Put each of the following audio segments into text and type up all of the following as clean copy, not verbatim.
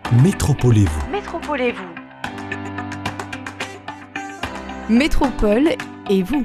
Métropolez-vous. Métropolez-vous. Métropole et vous.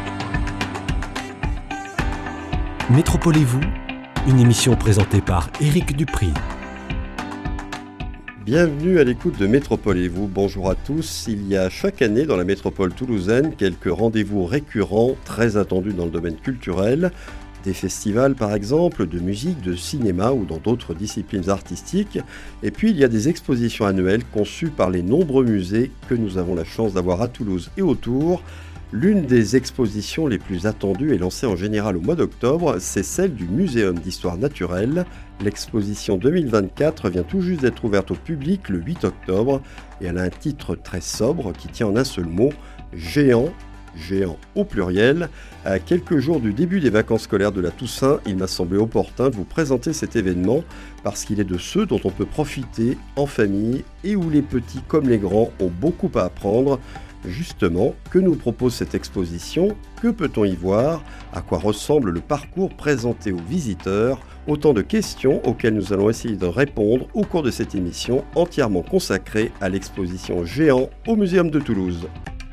Métropolez-vous, une émission présentée par Éric Dupri. Bienvenue à l'écoute de Métropolez-vous. Bonjour à tous. Il y a chaque année dans la métropole toulousaine quelques rendez-vous récurrents très attendus dans le domaine culturel. Des festivals par exemple, de musique, de cinéma ou dans d'autres disciplines artistiques. Et puis il y a des expositions annuelles conçues par les nombreux musées que nous avons la chance d'avoir à Toulouse et autour. L'une des expositions les plus attendues et lancée en général au mois d'octobre, c'est celle du Muséum d'Histoire Naturelle. L'exposition 2024 vient tout juste d'être ouverte au public le 8 octobre et elle a un titre très sobre qui tient en un seul mot, géant au pluriel. À quelques jours du début des vacances scolaires de la Toussaint, il m'a semblé opportun de vous présenter cet événement parce qu'il est de ceux dont on peut profiter en famille et où les petits comme les grands ont beaucoup à apprendre. Justement, que nous propose cette exposition? Que peut-on y voir? À quoi ressemble le parcours présenté aux visiteurs? Autant de questions auxquelles nous allons essayer de répondre au cours de cette émission entièrement consacrée à l'exposition Géant au Muséum de Toulouse.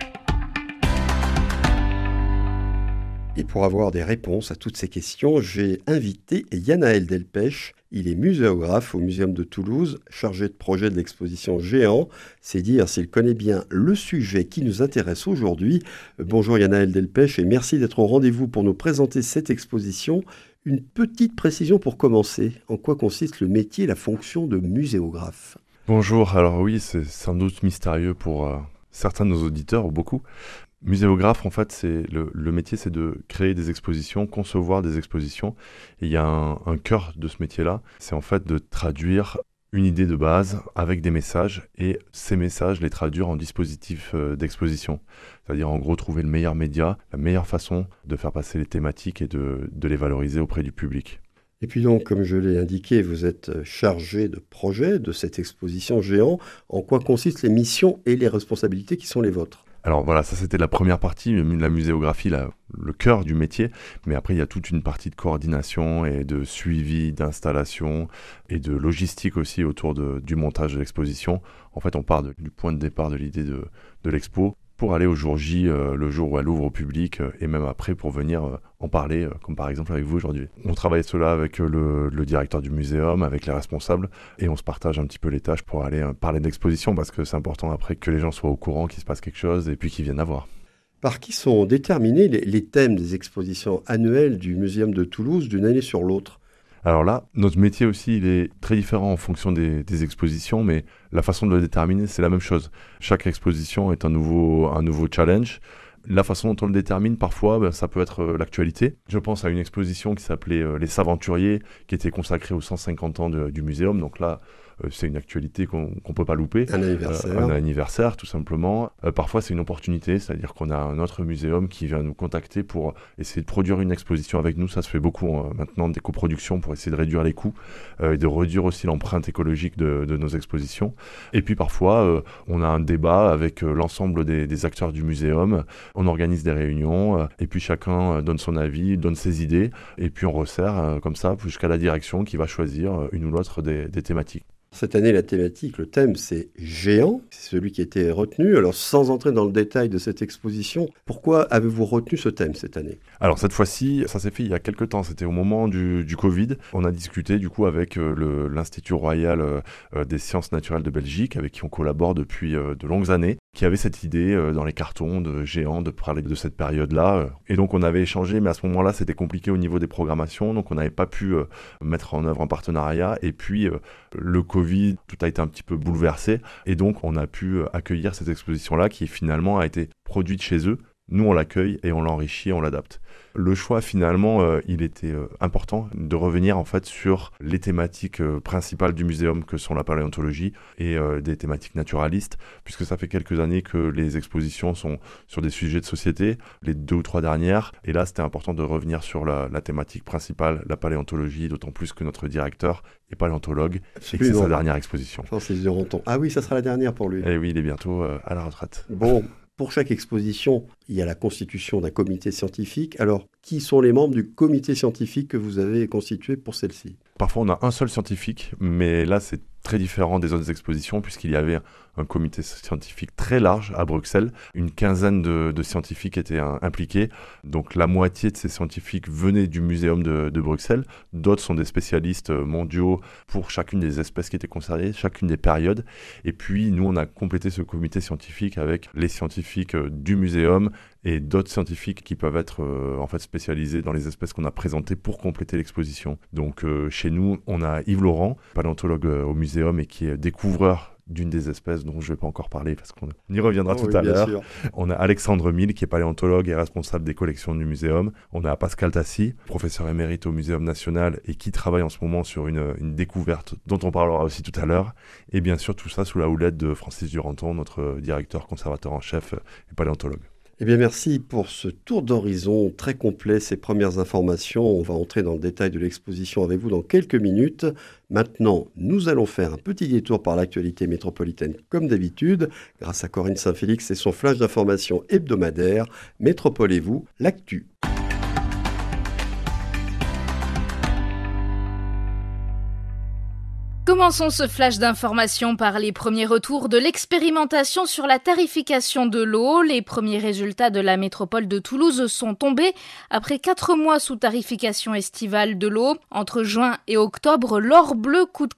Et pour avoir des réponses à toutes ces questions, j'ai invité Yanaël Delpech. Il est muséographe au Muséum de Toulouse, chargé de projet de l'exposition Géant. C'est dire s'il connaît bien le sujet qui nous intéresse aujourd'hui. Bonjour Yanaël Delpech et merci d'être au rendez-vous pour nous présenter cette exposition. Une petite précision pour commencer. En quoi consiste le métier et la fonction de muséographe? Bonjour, alors oui, c'est sans doute mystérieux pour certains de nos auditeurs, ou beaucoup. Muséographe, en fait, le métier, c'est de créer des expositions, concevoir des expositions. Et il y a un cœur de ce métier-là, c'est en fait de traduire une idée de base avec des messages et ces messages, les traduire en dispositif d'exposition. C'est-à-dire, en gros, trouver le meilleur média, la meilleure façon de faire passer les thématiques et de les valoriser auprès du public. Et puis donc, comme je l'ai indiqué, vous êtes chargé de projet de cette exposition Géant. En quoi consistent les missions et les responsabilités qui sont les vôtres? Alors voilà, ça c'était la première partie, la muséographie, le cœur du métier. Mais après, il y a toute une partie de coordination et de suivi, d'installation et de logistique aussi autour du montage de l'exposition. En fait, on part du point de départ de l'idée de l'expo pour aller au jour J, le jour où elle ouvre au public, et même après pour venir en parler, comme par exemple avec vous aujourd'hui. On travaille cela avec le directeur du muséum, avec les responsables, et on se partage un petit peu les tâches pour aller parler d'exposition, parce que c'est important après que les gens soient au courant qu'il se passe quelque chose, et puis qu'ils viennent la voir. Par qui sont déterminés les thèmes des expositions annuelles du Muséum de Toulouse d'une année sur l'autre? Alors là, notre métier aussi, il est très différent en fonction des expositions, mais la façon de le déterminer, c'est la même chose. Chaque exposition est un nouveau challenge. La façon dont on le détermine, parfois, ça peut être l'actualité. Je pense à une exposition qui s'appelait Les Saventuriers, qui était consacrée aux 150 ans du muséum. Donc là, c'est une actualité qu'on ne peut pas louper. Un anniversaire. Un anniversaire, tout simplement. Parfois, c'est une opportunité, c'est-à-dire qu'on a un autre muséum qui vient nous contacter pour essayer de produire une exposition avec nous. Ça se fait beaucoup maintenant, des coproductions pour essayer de réduire les coûts et de réduire aussi l'empreinte écologique de nos expositions. Et puis parfois, on a un débat avec l'ensemble des acteurs du muséum. On organise des réunions et puis chacun donne son avis, donne ses idées. Et puis on resserre comme ça jusqu'à la direction qui va choisir une ou l'autre des thématiques. Cette année, la thématique, le thème, c'est Géant. C'est celui qui a été retenu. Alors, sans entrer dans le détail de cette exposition, pourquoi avez-vous retenu ce thème cette année? Alors, cette fois-ci, ça s'est fait il y a quelques temps. C'était au moment du Covid. On a discuté, du coup, avec l'Institut Royal des Sciences Naturelles de Belgique, avec qui on collabore depuis de longues années, qui avait cette idée dans les cartons de Géant de parler de cette période-là. Et donc, on avait échangé, mais à ce moment-là, c'était compliqué au niveau des programmations. Donc, on n'avait pas pu mettre en œuvre un partenariat. Et puis, le Covid, tout a été un petit peu bouleversé. Et donc, on a pu accueillir cette exposition-là qui finalement a été produite chez eux. Nous, on l'accueille et on l'enrichit, on l'adapte. Le choix, finalement, il était important de revenir en fait sur les thématiques principales du muséum que sont la paléontologie et des thématiques naturalistes, puisque ça fait quelques années que les expositions sont sur des sujets de société, les 2 ou 3 dernières, et là, c'était important de revenir sur la thématique principale, la paléontologie, d'autant plus que notre directeur est paléontologue et que c'est sa dernière exposition. Je pense qu'ils diront ah oui, ça sera la dernière pour lui. Et oui, il est bientôt à la retraite. Bon. Pour chaque exposition, il y a la constitution d'un comité scientifique. Alors, qui sont les membres du comité scientifique que vous avez constitué pour celle-ci? Parfois, on a un seul scientifique, mais là, c'est très différent des autres expositions puisqu'il y avait un comité scientifique très large à Bruxelles. Une quinzaine de scientifiques étaient impliqués. Donc la moitié de ces scientifiques venaient du muséum de Bruxelles. D'autres sont des spécialistes mondiaux pour chacune des espèces qui étaient concernées, chacune des périodes. Et puis nous, on a complété ce comité scientifique avec les scientifiques du muséum et d'autres scientifiques qui peuvent être en fait spécialisés dans les espèces qu'on a présentées pour compléter l'exposition. Donc chez nous, on a Yves Laurent, paléontologue au muséum et qui est découvreur d'une des espèces dont je ne vais pas encore parler parce qu'on y reviendra tout à l'heure. Sûr. On a Alexandre Mille qui est paléontologue et responsable des collections du muséum. On a Pascal Tassi, professeur émérite au Muséum national et qui travaille en ce moment sur une découverte dont on parlera aussi tout à l'heure. Et bien sûr tout ça sous la houlette de Francis Duranton, notre directeur conservateur en chef et paléontologue. Eh bien, merci pour ce tour d'horizon très complet, ces premières informations. On va entrer dans le détail de l'exposition avec vous dans quelques minutes. Maintenant, nous allons faire un petit détour par l'actualité métropolitaine comme d'habitude, grâce à Corinne Saint-Félix et son flash d'information hebdomadaire. Métropole et vous, l'actu. Commençons ce flash d'information par les premiers retours de l'expérimentation sur la tarification de l'eau. Les premiers résultats de la métropole de Toulouse sont tombés après 4 mois sous tarification estivale de l'eau. Entre juin et octobre, l'or bleu coûte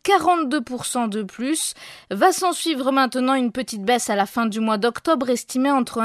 42% de plus. Va s'en suivre maintenant une petite baisse à la fin du mois d'octobre, estimée entre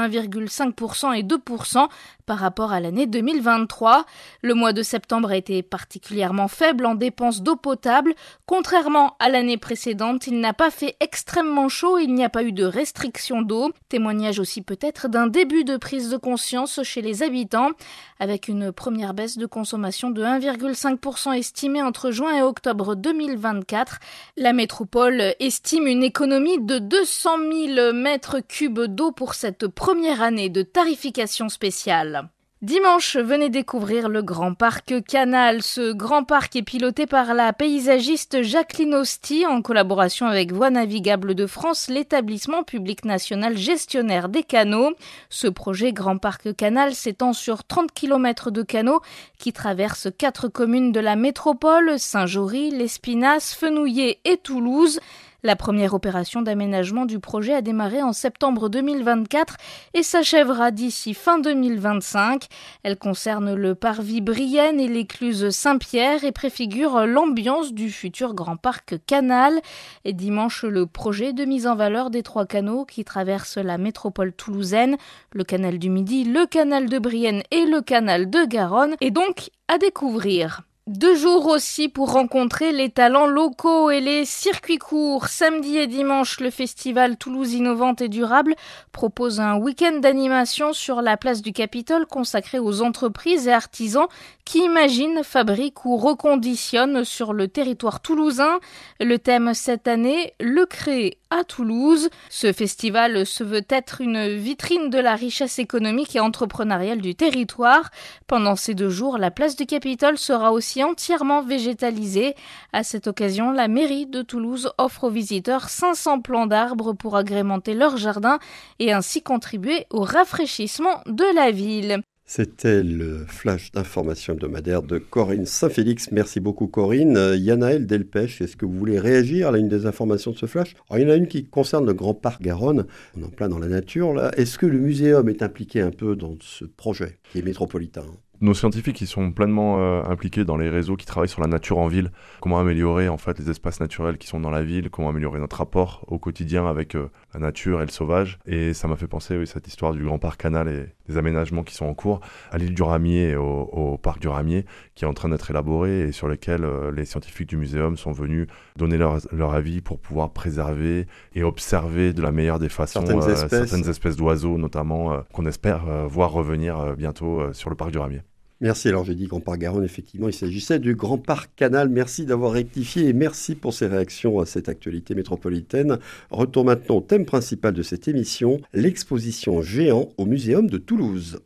1,5% et 2% par rapport à l'année 2023. Le mois de septembre a été particulièrement faible en dépenses d'eau potable. Contrairement à l'année précédente, il n'a pas fait extrêmement chaud et il n'y a pas eu de restriction d'eau. Témoignage aussi peut-être d'un début de prise de conscience chez les habitants, avec une première baisse de consommation de 1,5% estimée entre juin et octobre 2024. La métropole estime une économie de 200 000 mètres cubes d'eau pour cette première année de tarification spéciale. Dimanche, venez découvrir le Grand Parc Canal. Ce grand parc est piloté par la paysagiste Jacqueline Hosty en collaboration avec Voies navigables de France, l'établissement public national gestionnaire des canaux. Ce projet Grand Parc Canal s'étend sur 30 km de canaux qui traversent 4 communes de la métropole, Saint-Jory, l'Espinasse, Fenouillet et Toulouse. La première opération d'aménagement du projet a démarré en septembre 2024 et s'achèvera d'ici fin 2025. Elle concerne le parvis Brienne et l'écluse Saint-Pierre et préfigure l'ambiance du futur Grand Parc Canal. Et dimanche, le projet de mise en valeur des 3 canaux qui traversent la métropole toulousaine, le canal du Midi, le canal de Brienne et le canal de Garonne, est donc à découvrir. 2 jours aussi pour rencontrer les talents locaux et les circuits courts. Samedi et dimanche, le festival Toulouse Innovante et Durable propose un week-end d'animation sur la place du Capitole consacré aux entreprises et artisans qui imaginent, fabriquent ou reconditionnent sur le territoire toulousain. Le thème cette année, le créer à Toulouse. Ce festival se veut être une vitrine de la richesse économique et entrepreneuriale du territoire. Pendant ces 2 jours, la place du Capitole sera aussi entièrement végétalisée. À cette occasion, la mairie de Toulouse offre aux visiteurs 500 plants d'arbres pour agrémenter leur jardin et ainsi contribuer au rafraîchissement de la ville. C'était le flash d'information hebdomadaire de Corinne Saint-Félix. Merci beaucoup Corinne. Yanaël Delpech, est-ce que vous voulez réagir à l'une des informations de ce flash ? Alors, il y en a une qui concerne le Grand Parc Garonne. On est en plein dans la nature là. Est-ce que le muséum est impliqué un peu dans ce projet qui est métropolitain ? Nos scientifiques, ils sont pleinement impliqués dans les réseaux qui travaillent sur la nature en ville. Comment améliorer en fait les espaces naturels qui sont dans la ville, comment améliorer notre rapport au quotidien avec la nature et le sauvage. Et ça m'a fait penser, cette histoire du Grand Parc Canal et des aménagements qui sont en cours à l'île du Ramier et au parc du Ramier, qui est en train d'être élaboré et sur lesquels les scientifiques du muséum sont venus donner leur avis pour pouvoir préserver et observer de la meilleure des façons certaines espèces d'oiseaux, notamment qu'on espère voir revenir bientôt sur le parc du Ramier. Merci. Alors j'ai dit Grand Parc Garonne, effectivement, il s'agissait du Grand Parc Canal. Merci d'avoir rectifié et merci pour ces réactions à cette actualité métropolitaine. Retour maintenant au thème principal de cette émission, l'exposition Géant au Muséum de Toulouse.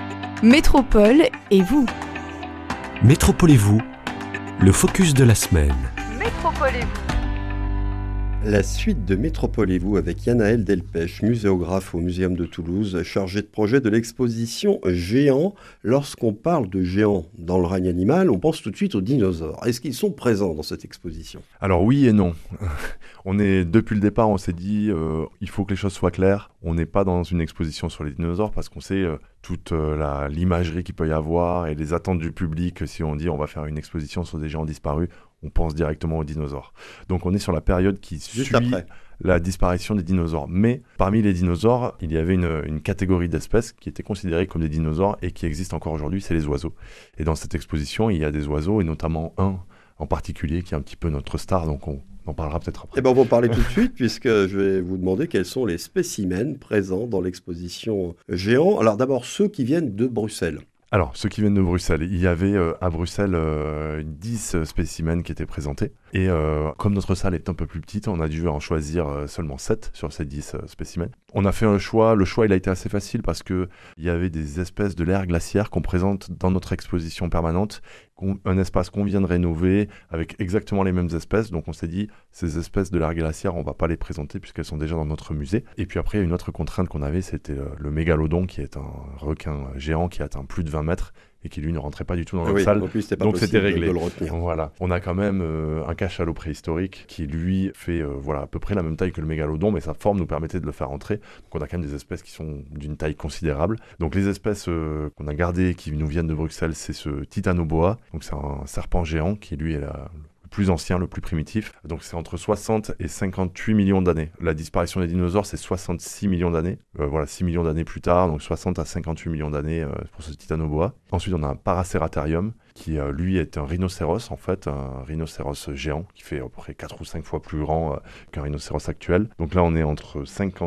Métropole et vous. Métropole et vous, le focus de la semaine. Métropole et vous. La suite de Métropolez-vous avec Yanaël Delpech, muséographe au Muséum de Toulouse, chargé de projet de l'exposition Géants. Lorsqu'on parle de géants dans le règne animal, on pense tout de suite aux dinosaures. Est-ce qu'ils sont présents dans cette exposition ? Alors oui et non. Depuis le départ, on s'est dit il faut que les choses soient claires. On n'est pas dans une exposition sur les dinosaures parce qu'on sait toute l'imagerie qu'il peut y avoir et les attentes du public. Si on dit on va faire une exposition sur des géants disparus, on pense directement aux dinosaures. Donc on est sur la période qui suit la disparition des dinosaures. Mais parmi les dinosaures, il y avait une catégorie d'espèces qui étaient considérées comme des dinosaures et qui existent encore aujourd'hui, c'est les oiseaux. Et dans cette exposition, il y a des oiseaux, et notamment un en particulier qui est un petit peu notre star, donc on en parlera peut-être après. Eh ben on va en parler tout de suite, puisque je vais vous demander quels sont les spécimens présents dans l'exposition Géants. Alors d'abord, ceux qui viennent de Bruxelles. Alors, ceux qui viennent de Bruxelles, il y avait à Bruxelles 10 spécimens qui étaient présentés. Et comme notre salle est un peu plus petite, on a dû en choisir seulement 7 sur ces 10 spécimens. On a fait un choix. Le choix, il a été assez facile parce qu'il y avait des espèces de l'ère glaciaire qu'on présente dans notre exposition permanente. Un espace qu'on vient de rénover avec exactement les mêmes espèces. Donc on s'est dit, ces espèces de l'ère glaciaire, on ne va pas les présenter puisqu'elles sont déjà dans notre musée. Et puis après, une autre contrainte qu'on avait, c'était le mégalodon, qui est un requin géant qui atteint plus de 20 mètres et qui lui ne rentrait pas du tout dans notre salle. Donc c'était réglé. De le retenir. Voilà. On a quand même un cachalot préhistorique qui lui fait à peu près la même taille que le mégalodon, mais sa forme nous permettait de le faire entrer. Donc on a quand même des espèces qui sont d'une taille considérable. Donc les espèces qu'on a gardées qui nous viennent de Bruxelles, c'est ce Titanoboa. Donc c'est un serpent géant qui lui est le plus ancien, le plus primitif. Donc c'est entre 60 et 58 millions d'années. La disparition des dinosaures, c'est 66 millions d'années. 6 millions d'années plus tard, donc 60 à 58 millions d'années pour ce Titanoboa. Ensuite, on a un Paraceratherium qui, lui, est un rhinocéros, en fait, un rhinocéros géant qui fait à peu près 4 ou 5 fois plus grand qu'un rhinocéros actuel. Donc là, on est entre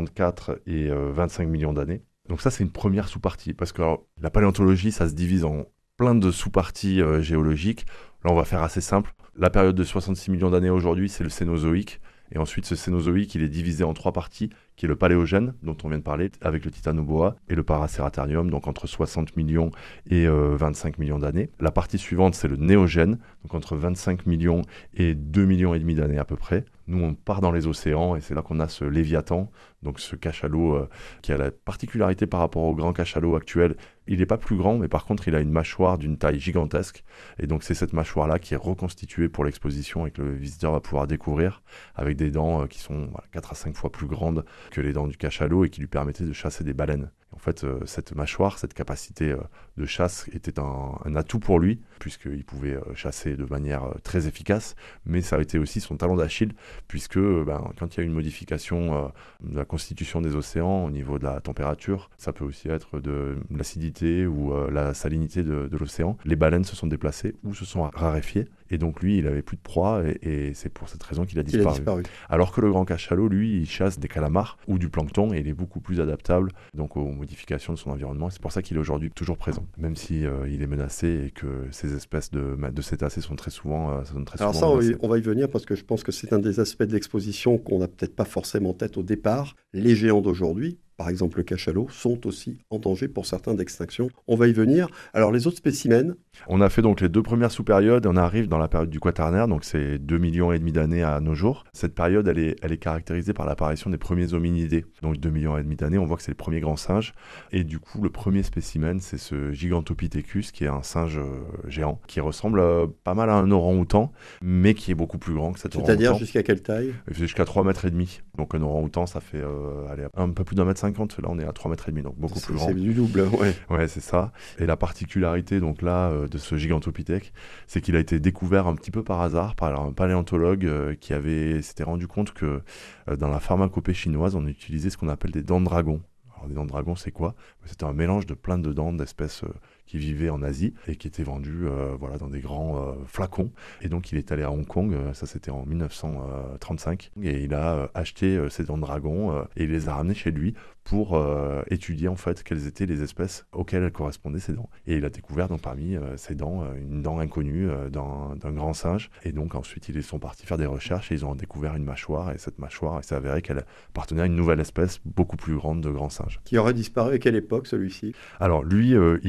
54 et 25 millions d'années. Donc ça, c'est une première sous-partie, parce que la paléontologie, ça se divise en plein de sous-parties géologiques. Là, on va faire assez simple. La période de 66 millions d'années aujourd'hui, c'est le Cénozoïque. Et ensuite, ce Cénozoïque, il est divisé en 3 parties, qui est le Paléogène, dont on vient de parler, avec le Titanoboa, et le Paraceratherium, donc entre 60 millions et 25 millions d'années. La partie suivante, c'est le Néogène, donc entre 25 millions et 2 millions et demi d'années à peu près. Nous, on part dans les océans, et c'est là qu'on a ce Léviathan, donc ce cachalot qui a la particularité par rapport au grand cachalot actuel. Il n'est pas plus grand, mais par contre, il a une mâchoire d'une taille gigantesque. Et donc, c'est cette mâchoire-là qui est reconstituée pour l'exposition et que le visiteur va pouvoir découvrir, avec des dents qui sont 4 à 5 fois plus grandes que les dents du cachalot et qui lui permettaient de chasser des baleines. En fait, cette mâchoire, cette capacité de chasse était un atout pour lui, puisqu'il pouvait chasser de manière très efficace, mais ça a été aussi son talon d'Achille, puisque quand il y a une modification de la constitution des océans au niveau de la température, ça peut aussi être de l'acidité ou la salinité de l'océan. Les baleines se sont déplacées ou se sont raréfiées, et donc lui, il avait plus de proie, et c'est pour cette raison qu'il a disparu. Alors que le grand cachalot, lui, il chasse des calamars ou du plancton, et il est beaucoup plus adaptable donc aux modifications de son environnement. C'est pour ça qu'il est aujourd'hui toujours présent, même si il est menacé et que ces espèces de cétacés sont très souvent Alors ça, on va y venir parce que je pense que c'est un des aspects de l'exposition qu'on n'a peut-être pas forcément en tête au départ. Les géants d'aujourd'hui, par exemple le cachalot, sont aussi en danger pour certains d'extinction. On va y venir. Alors les autres spécimens. On a fait donc les 2 premières sous-périodes et on arrive dans la période du Quaternaire, donc c'est 2 millions et demi d'années à nos jours. Cette période, elle est caractérisée par l'apparition des premiers hominidés. Donc 2 millions et demi d'années, on voit que c'est les premiers grands singes. Et du coup, le premier spécimen, c'est ce Gigantopithecus, qui est un singe géant, qui ressemble pas mal à un orang-outan, mais qui est beaucoup plus grand que cet orang-outan. C'est-à-dire jusqu'à quelle taille ? Il fait jusqu'à 3,5 mètres. Donc un orang-outan, ça fait un peu plus d'1,50 mètre. Là, on est à 3,5 mètres, donc beaucoup plus grand. C'est du double, ouais. Ouais, c'est ça. Et la particularité, donc là, de ce Gigantopithèque, c'est qu'il a été découvert un petit peu par hasard par un paléontologue qui s'était rendu compte que dans la pharmacopée chinoise, on utilisait ce qu'on appelle des dents de dragon. Alors, des dents de dragon, c'est quoi ? C'était un mélange de plein de dents d'espèces qui vivaient en Asie et qui étaient vendues dans des grands flacons. Et donc, il est allé à Hong Kong, ça c'était en 1935, et il a acheté ces dents de dragon et il les a ramenées chez lui pour étudier en fait quelles étaient les espèces auxquelles elles correspondaient ces dents. Et il a découvert donc parmi ces dents une dent inconnue d'un grand singe. Et donc ensuite ils sont partis faire des recherches et ils ont découvert une mâchoire. Et cette mâchoire, il s'est avéré qu'elle appartenait à une nouvelle espèce beaucoup plus grande de grands singes. Qui aurait disparu à quelle époque celui-ci ? Alors lui, il a disparu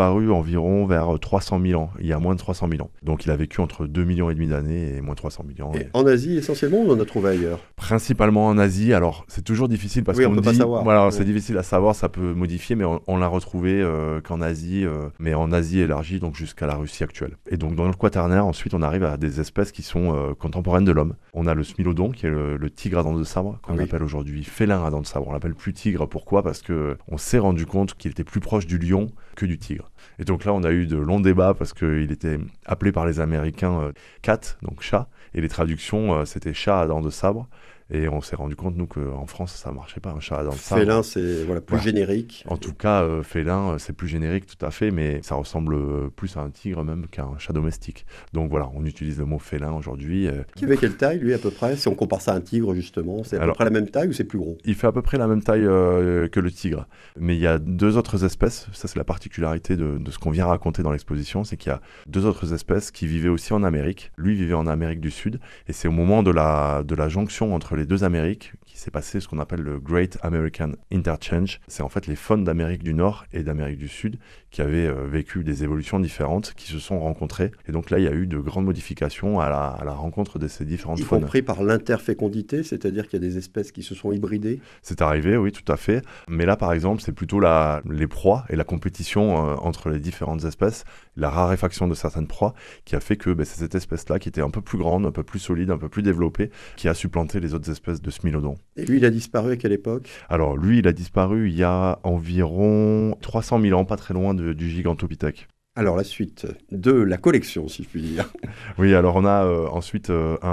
disparu environ vers 300 000 ans, il y a moins de 300 000 ans. Donc il a vécu entre 2,5 millions d'années et moins de 300 000 ans. Et en Asie essentiellement, ou on en a trouvé ailleurs? Principalement en Asie. Alors c'est toujours difficile parce oui, qu'on peut dit, pas savoir. voilà, Ouais. c'est difficile à savoir, ça peut modifier, mais on l'a retrouvé qu'en Asie, mais en Asie élargie, donc jusqu'à la Russie actuelle. Et donc dans le Quaternaire, ensuite on arrive à des espèces qui sont contemporaines de l'homme. On a le smilodon, qui est le tigre à dents de sabre, qu'on appelle aujourd'hui félin à dents de sabre. On l'appelle plus tigre, pourquoi? Parce que on s'est rendu compte qu'il était plus proche du lion que du tigre. Et donc là, on a eu de longs débats parce qu'il était appelé par les Américains cat, donc chat, et les traductions, c'était chat à dents de sabre. Et on s'est rendu compte, nous, qu'en France, ça ne marchait pas, un chat à dents de sabre. Félin, c'est plus générique. En tout cas, félin, c'est plus générique, tout à fait, mais ça ressemble plus à un tigre même qu'à un chat domestique. Donc voilà, on utilise le mot félin aujourd'hui. Qui avait quelle taille, lui, à peu près? Si on compare ça à un tigre, justement, c'est à peu près la même taille ou c'est plus gros? Il fait à peu près la même taille que le tigre. Mais il y a deux autres espèces, ça c'est la particularité de ce qu'on vient raconter dans l'exposition, c'est qu'il y a deux autres espèces qui vivaient aussi en Amérique. Lui vivait en Amérique du Sud, et c'est au moment de la jonction entre les deux Amériques qui s'est passé ce qu'on appelle le Great American Interchange. C'est en fait les faunes d'Amérique du Nord et d'Amérique du Sud qui avaient vécu des évolutions différentes, qui se sont rencontrées. Et donc là, il y a eu de grandes modifications à la rencontre de ces différentes faunes. Y compris par l'interfécondité, c'est-à-dire qu'il y a des espèces qui se sont hybridées? C'est arrivé, oui, tout à fait. Mais là, par exemple, c'est plutôt les proies et la compétition entre les différentes espèces, la raréfaction de certaines proies, qui a fait que c'est cette espèce-là, qui était un peu plus grande, un peu plus solide, un peu plus développée, qui a supplanté les autres espèces de smilodon. Et lui, il a disparu à quelle époque? Alors, lui, il a disparu il y a environ 300 000 ans, pas très loin du Gigantopithèque. Alors, la suite de la collection, si je puis dire. Oui, alors on a ensuite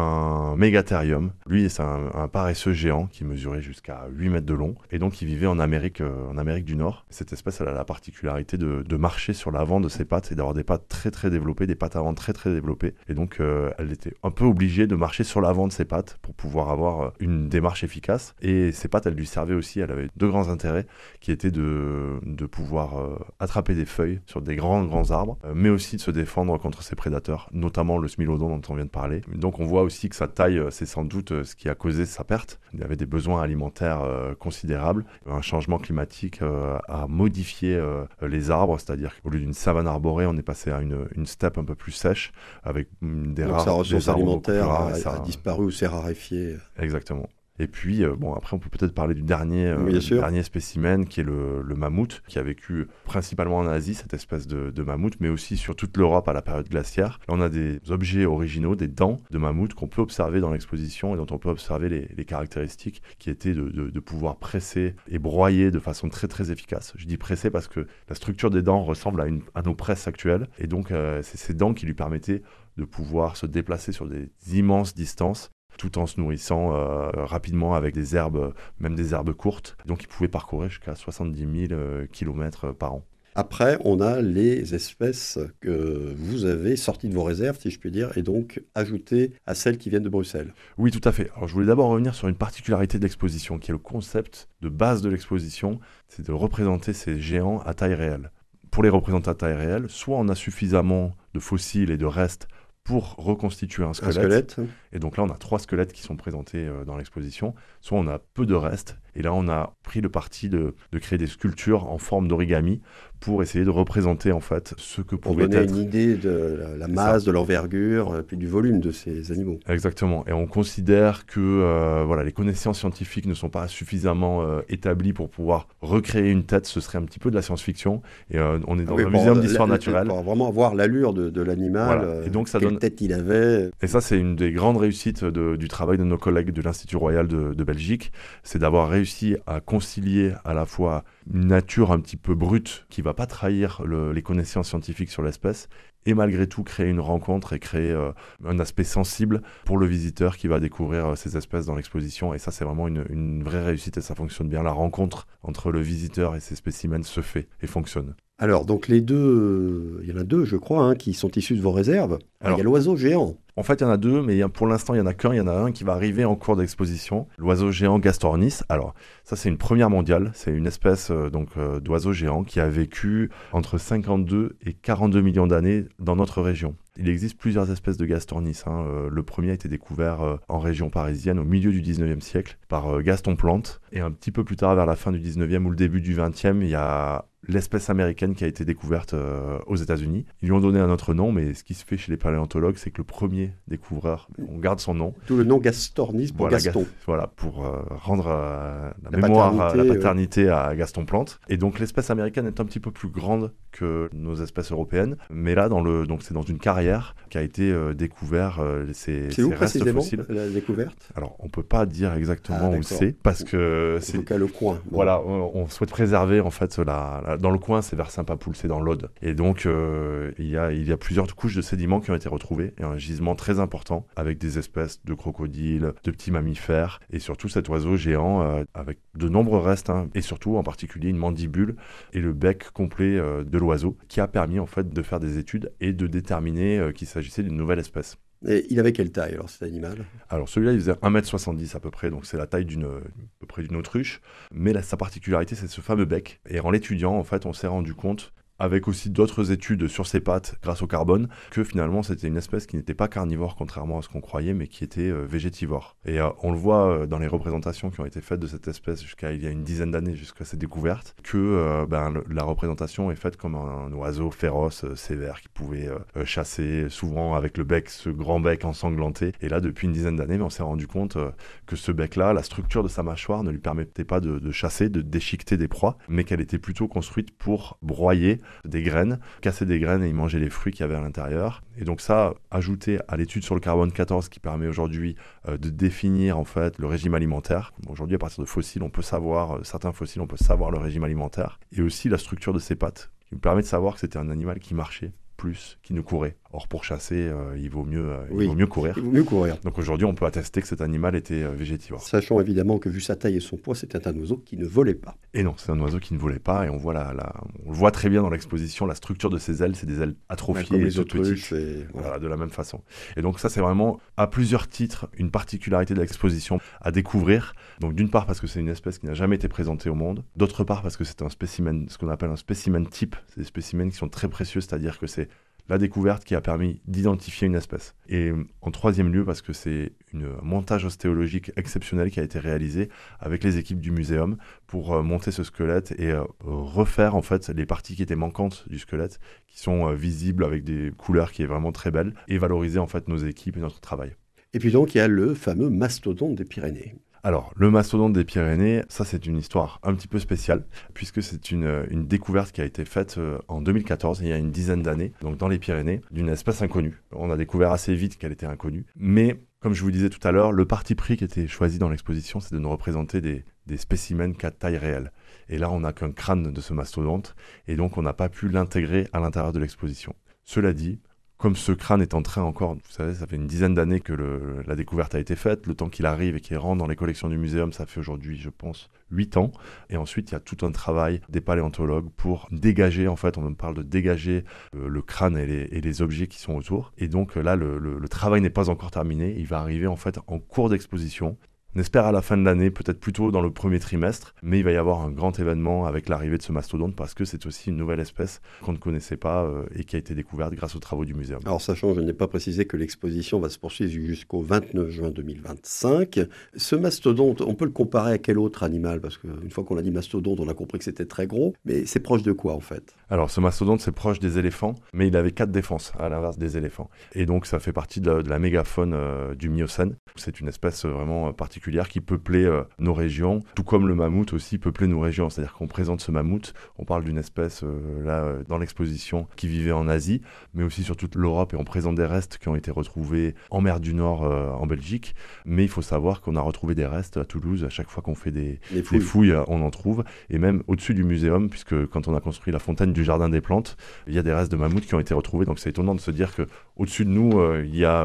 un mégatherium. Lui, c'est un paresseux géant qui mesurait jusqu'à 8 mètres de long. Et donc, il vivait en Amérique du Nord. Cette espèce, elle a la particularité de marcher sur l'avant de ses pattes et d'avoir des pattes très, très développées, des pattes avant très, très développées. Et donc, elle était un peu obligée de marcher sur l'avant de ses pattes pour pouvoir avoir une démarche efficace. Et ses pattes, elles lui servaient aussi, elle avait deux grands intérêts, qui étaient de pouvoir attraper des feuilles sur des grands arbres, mais aussi de se défendre contre ses prédateurs, notamment le smilodon dont on vient de parler. Donc on voit aussi que sa taille, c'est sans doute ce qui a causé sa perte. Il avait des besoins alimentaires considérables. Un changement climatique a modifié les arbres, c'est-à-dire qu'au lieu d'une savane arborée, on est passé à une steppe un peu plus sèche, avec des Donc rares... sa ressource alimentaire a disparu ou s'est raréfiée. Exactement. Et puis, après, on peut peut-être parler du dernier spécimen, qui est le mammouth, qui a vécu principalement en Asie, cette espèce de mammouth, mais aussi sur toute l'Europe à la période glaciaire. Là, on a des objets originaux, des dents de mammouth qu'on peut observer dans l'exposition et dont on peut observer les caractéristiques qui étaient de pouvoir presser et broyer de façon très, très efficace. Je dis presser parce que la structure des dents ressemble à nos presses actuelles. Et donc, c'est ces dents qui lui permettaient de pouvoir se déplacer sur des immenses distances, tout en se nourrissant rapidement avec des herbes, même des herbes courtes. Donc il pouvait parcourir jusqu'à 70 000 km par an. Après, on a les espèces que vous avez sorties de vos réserves, si je puis dire, et donc ajoutées à celles qui viennent de Bruxelles. Oui, tout à fait. Alors je voulais d'abord revenir sur une particularité de l'exposition, qui est le concept de base de l'exposition, c'est de représenter ces géants à taille réelle. Pour les représenter à taille réelle, soit on a suffisamment de fossiles et de restes pour reconstituer un squelette. Et donc là, on a 3 squelettes qui sont présentés dans l'exposition. Soit on a peu de restes, et là, on a pris le parti de créer des sculptures en forme d'origami pour essayer de représenter en fait ce que pouvait être. Pour donner une idée de la masse, de l'envergure, puis du volume de ces animaux. Exactement. Et on considère que les connaissances scientifiques ne sont pas suffisamment établies pour pouvoir recréer une tête. Ce serait un petit peu de la science-fiction. Et on est dans un muséum d'histoire naturelle. Pour vraiment avoir l'allure de l'animal, voilà. Et donc, quelle tête il avait. Et ça, c'est une des grandes réussites du travail de nos collègues de l'Institut Royal de Belgique. C'est d'avoir réussi à concilier à la fois une nature un petit peu brute qui ne va pas trahir les connaissances scientifiques sur l'espèce, et malgré tout créer une rencontre et créer un aspect sensible pour le visiteur qui va découvrir ces espèces dans l'exposition. Et ça, c'est vraiment une vraie réussite et ça fonctionne bien. La rencontre entre le visiteur et ces spécimens se fait et fonctionne. Alors, donc les deux, il y en a deux, je crois, qui sont issus de vos réserves. Alors, il y a l'oiseau géant. En fait, il y en a deux, mais pour l'instant, il n'y en a qu'un. Il y en a un qui va arriver en cours d'exposition, l'oiseau géant Gastornis. Alors, ça, c'est une première mondiale. C'est une espèce d'oiseau géant qui a vécu entre 52 et 42 millions d'années dans notre région. Il existe plusieurs espèces de Gastornis. Le premier a été découvert en région parisienne au milieu du 19e siècle par Gaston Plante. Et un petit peu plus tard, vers la fin du 19e ou le début du 20e, il y a l'espèce américaine qui a été découverte aux États-Unis. Ils lui ont donné un autre nom, mais ce qui se fait chez les paléontologues, c'est que le premier découvreur, on garde son nom. D'où le nom Gastornis pour Gaston. Voilà, pour rendre la mémoire, la paternité à Gaston Plante. Et donc l'espèce américaine est un petit peu plus grande que nos espèces européennes. Mais là, donc c'est dans une carrière qu'a été découvert ces restes fossiles. La découverte ? Alors, on ne peut pas dire exactement où c'est, parce que c'est... En tout cas, le coin. Bon. Voilà, on souhaite préserver, en fait, dans le coin, c'est vers Saint-Papoul, c'est dans l'Aude. Et donc, il y a plusieurs couches de sédiments qui ont été retrouvées, et un gisement très important, avec des espèces de crocodiles, de petits mammifères, et surtout cet oiseau géant, avec de nombreux restes, et surtout, en particulier, une mandibule et le bec complet de l'oiseau, qui a permis, en fait, de faire des études et de déterminer qu'il s'agissait d'une nouvelle espèce. Et il avait quelle taille, alors, cet animal ? Alors, celui-là, il faisait 1m70 à peu près, donc c'est la taille à peu près d'une autruche. Mais sa particularité, c'est ce fameux bec. Et en l'étudiant, en fait, on s'est rendu compte, avec aussi d'autres études sur ses pattes grâce au carbone, que finalement c'était une espèce qui n'était pas carnivore contrairement à ce qu'on croyait, mais qui était végétivore. Et on le voit dans les représentations qui ont été faites de cette espèce jusqu'à il y a une dizaine d'années, jusqu'à cette découverte, que la représentation est faite comme un oiseau féroce, sévère, qui pouvait chasser, souvent avec le bec, ce grand bec ensanglanté. Et là, depuis une dizaine d'années, on s'est rendu compte que ce bec-là, la structure de sa mâchoire ne lui permettait pas de chasser, de déchiqueter des proies, mais qu'elle était plutôt construite pour broyer des graines, casser des graines et y manger les fruits qu'il y avait à l'intérieur. Et donc ça, ajouté à l'étude sur le carbone 14 qui permet aujourd'hui de définir en fait le régime alimentaire. Aujourd'hui, à partir de fossiles, on peut savoir, certains fossiles, on peut savoir le régime alimentaire. Et aussi la structure de ses pattes, qui nous permet de savoir que c'était un animal qui marchait plus qu'il ne courait. Or, pour chasser, il vaut mieux courir. Il vaut mieux courir. Donc aujourd'hui, on peut attester que cet animal était végétivore. Sachant évidemment que, vu sa taille et son poids, c'était un oiseau qui ne volait pas. Et non, c'est un oiseau qui ne volait pas. Et on voit on le voit très bien dans l'exposition, la structure de ses ailes, c'est des ailes atrophiées comme et les autruches. Voilà, de la même façon. Et donc ça, c'est vraiment, à plusieurs titres, une particularité de l'exposition à découvrir. Donc d'une part, parce que c'est une espèce qui n'a jamais été présentée au monde. D'autre part, parce que c'est un spécimen, ce qu'on appelle un spécimen type. C'est des spécimens qui sont très précieux, c'est-à-dire que c'est la découverte qui a permis d'identifier une espèce. Et en troisième lieu, parce que c'est un montage ostéologique exceptionnel qui a été réalisé avec les équipes du muséum pour monter ce squelette et refaire en fait les parties qui étaient manquantes du squelette, qui sont visibles avec des couleurs qui est vraiment très belles, et valoriser en fait nos équipes et notre travail. Et puis donc il y a le fameux mastodonte des Pyrénées. Alors, le mastodonte des Pyrénées, ça c'est une histoire un petit peu spéciale, puisque c'est une découverte qui a été faite en 2014, il y a une dizaine d'années, donc dans les Pyrénées, d'une espèce inconnue. On a découvert assez vite qu'elle était inconnue, mais comme je vous disais tout à l'heure, le parti pris qui était choisi dans l'exposition, c'est de nous représenter des spécimens qu'à taille réelle. Et là, on n'a qu'un crâne de ce mastodonte, et donc on n'a pas pu l'intégrer à l'intérieur de l'exposition. Cela dit, comme ce crâne est en train encore, vous savez, ça fait une dizaine d'années que la découverte a été faite, le temps qu'il arrive et qu'il rentre dans les collections du muséum, ça fait aujourd'hui, je pense, 8 ans. Et ensuite, il y a tout un travail des paléontologues pour dégager, en fait, on parle de dégager le crâne et les objets qui sont autour. Et donc là, le travail n'est pas encore terminé, il va arriver en fait en cours d'exposition. On espère à la fin de l'année, peut-être plutôt dans le premier trimestre, mais il va y avoir un grand événement avec l'arrivée de ce mastodonte parce que c'est aussi une nouvelle espèce qu'on ne connaissait pas et qui a été découverte grâce aux travaux du muséum. Alors sachant, je n'ai pas précisé que l'exposition va se poursuivre jusqu'au 29 juin 2025. Ce mastodonte, on peut le comparer à quel autre animal ? Parce qu'une fois qu'on a dit mastodonte, on a compris que c'était très gros, mais c'est proche de quoi en fait ? Alors ce mastodonte, c'est proche des éléphants, mais il avait 4 défenses, à l'inverse des éléphants. Et donc ça fait partie de la mégafaune du Miocène. C'est une espèce vraiment particulière qui peuplait nos régions, tout comme le mammouth aussi peuplait nos régions. C'est-à-dire qu'on présente ce mammouth, on parle d'une espèce dans l'exposition qui vivait en Asie, mais aussi sur toute l'Europe, et on présente des restes qui ont été retrouvés en mer du Nord en Belgique. Mais il faut savoir qu'on a retrouvé des restes à Toulouse. À chaque fois qu'on fait des fouilles, on en trouve. Et même au-dessus du muséum, puisque quand on a construit la fontaine du Jardin des Plantes, il y a des restes de mammouth qui ont été retrouvés. Donc c'est étonnant de se dire qu'au-dessus de nous, il y a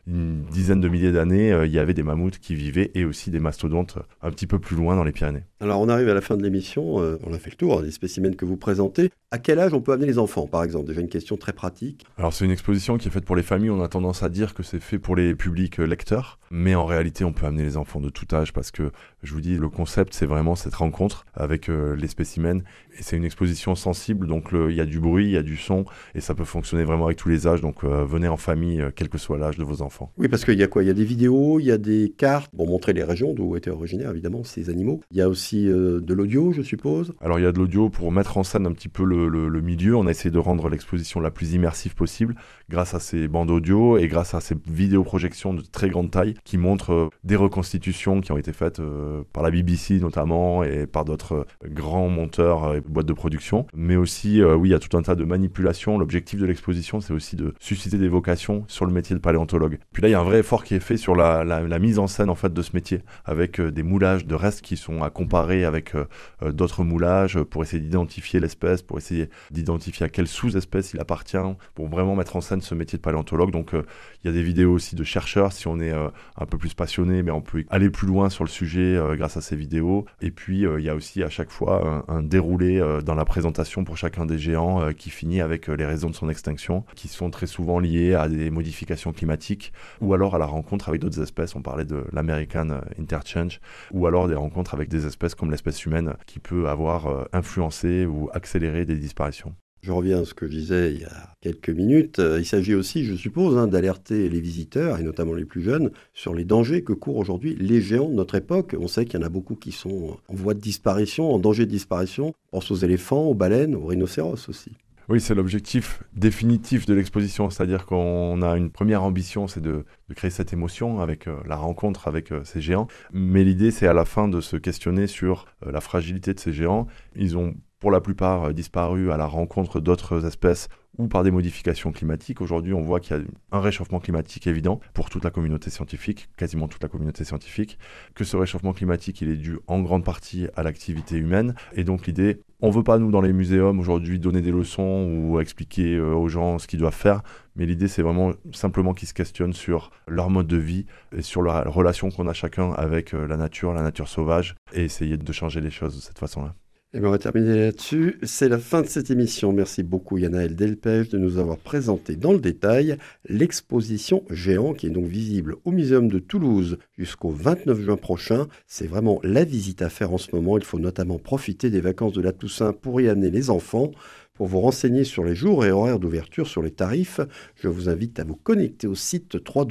une dizaine de milliers d'années, il y avait des mammouths qui vivaient et aussi des mastodontes un petit peu plus loin dans les Pyrénées. Alors on arrive à la fin de l'émission, on a fait le tour des spécimens que vous présentez. À quel âge on peut amener les enfants, par exemple? Déjà une question très pratique. Alors c'est une exposition qui est faite pour les familles, on a tendance à dire que c'est fait pour les publics lecteurs, mais en réalité on peut amener les enfants de tout âge parce que, je vous dis, le concept c'est vraiment cette rencontre avec les spécimens et c'est une exposition sensible, donc il y a du bruit, il y a du son et ça peut fonctionner vraiment avec tous les âges, donc venez en famille, quel que soit l'âge de vos enfants. Oui, parce qu'il y a quoi? Il y a des vidéos, il y a des cartes pour montrer les régions d'où étaient originaires évidemment ces animaux. Il y a aussi de l'audio, je suppose. Alors il y a de l'audio pour mettre en scène un petit peu le milieu. On a essayé de rendre l'exposition la plus immersive possible grâce à ces bandes audio et grâce à ces vidéoprojections de très grande taille qui montrent des reconstitutions qui ont été faites par la BBC notamment et par d'autres grands monteurs et boîtes de production. Mais aussi, oui, il y a tout un tas de manipulations. L'objectif de l'exposition, c'est aussi de susciter des vocations sur le métier de paléontologue. Puis là, il y a un vrai effort qui est fait sur la mise en scène en fait de ce métier avec des moulages de restes qui sont à comparer avec d'autres moulages pour essayer d'identifier l'espèce, pour essayer d'identifier à quelle sous-espèce il appartient, pour vraiment mettre en scène ce métier de paléontologue. Donc il y a des vidéos aussi de chercheurs, si on est un peu plus passionné, mais on peut aller plus loin sur le sujet grâce à ces vidéos. Et puis il y a aussi à chaque fois un déroulé dans la présentation pour chacun des géants qui finit avec les raisons de son extinction, qui sont très souvent liées à des modifications climatiques ou alors à la rencontre avec d'autres espèces. On parlait de l'American Interchange, ou alors des rencontres avec des espèces comme l'espèce humaine qui peut avoir influencé ou accéléré des disparitions. Je reviens à ce que je disais il y a quelques minutes. Il s'agit aussi, je suppose, d'alerter les visiteurs, et notamment les plus jeunes, sur les dangers que courent aujourd'hui les géants de notre époque. On sait qu'il y en a beaucoup qui sont en voie de disparition, en danger de disparition. On pense aux éléphants, aux baleines, aux rhinocéros aussi. Oui, c'est l'objectif définitif de l'exposition, c'est-à-dire qu'on a une première ambition, c'est de créer cette émotion avec la rencontre avec ces géants, mais l'idée c'est à la fin de se questionner sur la fragilité de ces géants. Ils ont pour la plupart disparu à la rencontre d'autres espèces ou par des modifications climatiques. Aujourd'hui, on voit qu'il y a un réchauffement climatique évident pour toute la communauté scientifique, quasiment toute la communauté scientifique, que ce réchauffement climatique, il est dû en grande partie à l'activité humaine. Et donc l'idée, on ne veut pas, nous, dans les muséums, aujourd'hui, donner des leçons ou expliquer aux gens ce qu'ils doivent faire, mais l'idée, c'est vraiment simplement qu'ils se questionnent sur leur mode de vie et sur la relation qu'on a chacun avec la nature sauvage, et essayer de changer les choses de cette façon-là. Et bien on va terminer là-dessus. C'est la fin de cette émission. Merci beaucoup Yannaël Delpech de nous avoir présenté dans le détail l'exposition Géant qui est donc visible au Muséum de Toulouse jusqu'au 29 juin prochain. C'est vraiment la visite à faire en ce moment. Il faut notamment profiter des vacances de la Toussaint pour y amener les enfants. Pour vous renseigner sur les jours et horaires d'ouverture, sur les tarifs, je vous invite à vous connecter au site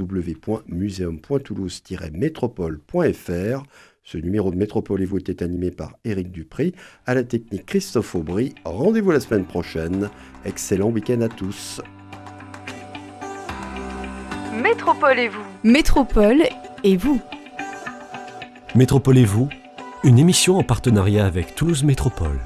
www.museum.toulouse-métropole.fr. Ce numéro de Métropole et vous était animé par Éric Dupry, à la technique Christophe Aubry. Rendez-vous la semaine prochaine. Excellent week-end à tous. Métropole et vous. Métropole et vous. Métropole et vous, une émission en partenariat avec Toulouse Métropole.